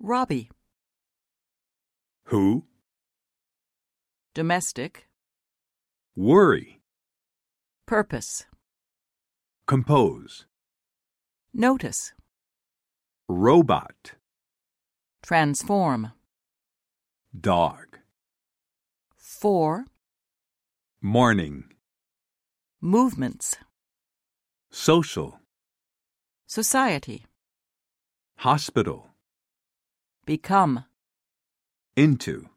Robbie. Who? Domestic. Worry. Purpose. Compose. Notice. Robot. Transform. Dog. For. Morning. Movements. Social. Society. Hospital. Become. Into.